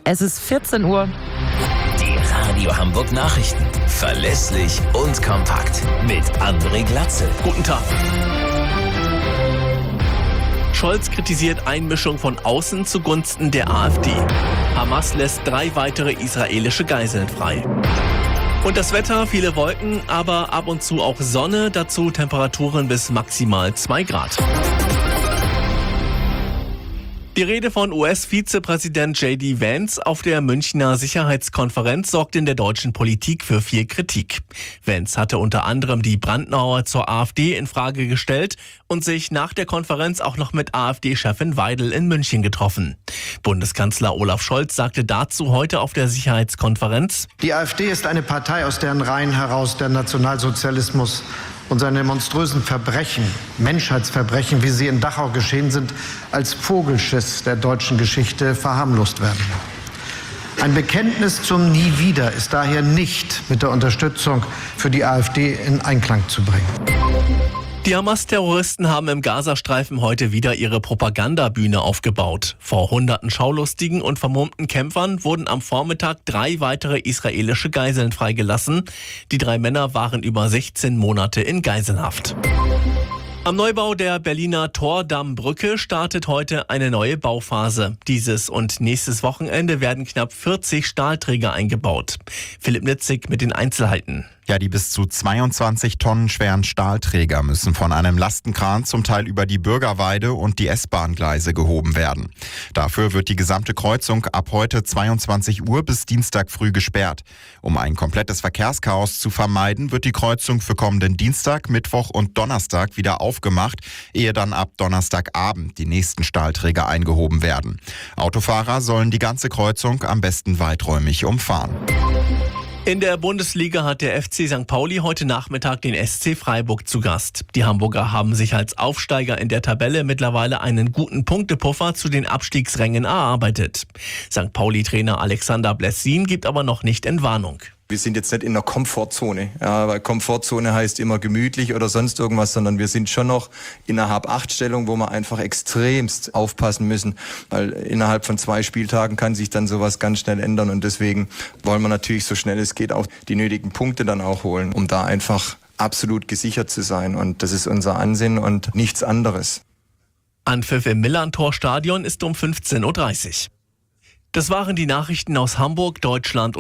Es ist 14 Uhr. Die Radio Hamburg Nachrichten. Verlässlich und kompakt. Mit André Glatzel. Guten Tag. Scholz kritisiert Einmischung von außen zugunsten der AfD. Hamas lässt 3 weitere israelische Geiseln frei. Und das Wetter, viele Wolken, aber ab und zu auch Sonne, dazu Temperaturen bis maximal 2 Grad. Die Rede von US-Vizepräsident J.D. Vance auf der Münchner Sicherheitskonferenz sorgte in der deutschen Politik für viel Kritik. Vance hatte unter anderem die Brandmauer zur AfD in Frage gestellt und sich nach der Konferenz auch noch mit AfD-Chefin Weidel in München getroffen. Bundeskanzler Olaf Scholz sagte dazu heute auf der Sicherheitskonferenz: Die AfD ist eine Partei, aus deren Reihen heraus der Nationalsozialismus und seine monströsen Verbrechen, Menschheitsverbrechen, wie sie in Dachau geschehen sind, als Vogelschiss der deutschen Geschichte verharmlost werden. Ein Bekenntnis zum Nie wieder ist daher nicht mit der Unterstützung für die AfD in Einklang zu bringen. Die Hamas-Terroristen haben im Gazastreifen heute wieder ihre Propagandabühne aufgebaut. Vor hunderten Schaulustigen und vermummten Kämpfern wurden am Vormittag 3 weitere israelische Geiseln freigelassen. Die 3 Männer waren über 16 Monate in Geiselhaft. Am Neubau der Berliner Tordammbrücke startet heute eine neue Bauphase. Dieses und nächstes Wochenende werden knapp 40 Stahlträger eingebaut. Philipp Nitzig mit den Einzelheiten. Ja, die bis zu 22 Tonnen schweren Stahlträger müssen von einem Lastenkran zum Teil über die Bürgerweide und die S-Bahn-Gleise gehoben werden. Dafür wird die gesamte Kreuzung ab heute 22 Uhr bis Dienstag früh gesperrt. Um ein komplettes Verkehrschaos zu vermeiden, wird die Kreuzung für kommenden Dienstag, Mittwoch und Donnerstag wieder aufgemacht, ehe dann ab Donnerstagabend die nächsten Stahlträger eingehoben werden. Autofahrer sollen die ganze Kreuzung am besten weiträumig umfahren. In der Bundesliga hat der FC St. Pauli heute Nachmittag den SC Freiburg zu Gast. Die Hamburger haben sich als Aufsteiger in der Tabelle mittlerweile einen guten Punktepuffer zu den Abstiegsrängen erarbeitet. St. Pauli-Trainer Alexander Blessin gibt aber noch nicht Entwarnung. Wir sind jetzt nicht in der Komfortzone, ja, weil Komfortzone heißt immer gemütlich oder sonst irgendwas, sondern wir sind schon noch in einer Hab-8-Stellung, wo wir einfach extremst aufpassen müssen, weil innerhalb von 2 Spieltagen kann sich dann sowas ganz schnell ändern und deswegen wollen wir natürlich so schnell es geht auch die nötigen Punkte dann auch holen, um da einfach absolut gesichert zu sein und das ist unser Ansinnen und nichts anderes. Anpfiff im Millerntor-Stadion ist um 15:30 Uhr. Das waren die Nachrichten aus Hamburg, Deutschland